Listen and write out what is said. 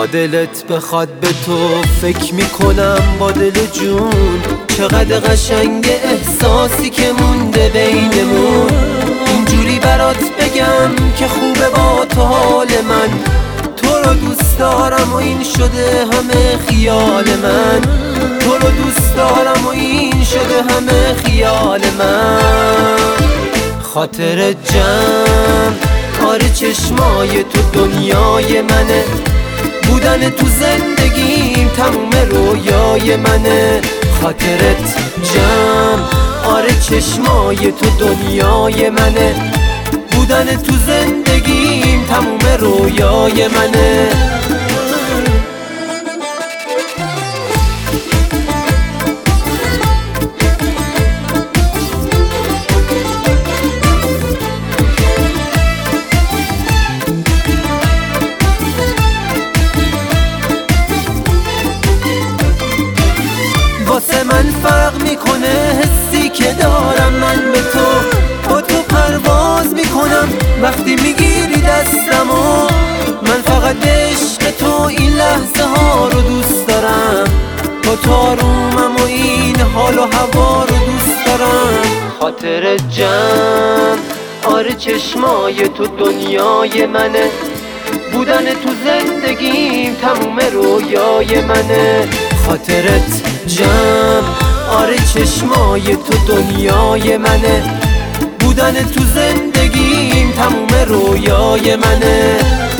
تا دلت بخواد به تو فکر میکنم با دل جون، چقدر قشنگ احساسی که مونده بینمون. اینجوری برات بگم که خوبه با تو حال من، تو رو دوست دارم و این شده همه خیال من، تو رو دوست دارم و این شده همه خیال من. خاطر جمع آره چشمای تو دنیای منه، بودن تو زندگیم تموم رویای منه. خاطرت جمع آره چشمای تو دنیای منه، بودن تو زندگیم تموم رویای منه. واسه من فرق میکنه حسی که دارم من به تو، با تو پرواز میکنم وقتی میگیری دستمو. من فقط عشق تو این لحظه ها رو دوست دارم، با تو آرومم و این حال و هوا رو دوست دارم. خاطر جمع آره چشمای تو دنیای منه، بودن تو زندگیم تموم رویای منه. خاطرت جمع آره چشمای تو دنیای منه، بودن تو زندگیم تموم رویای منه.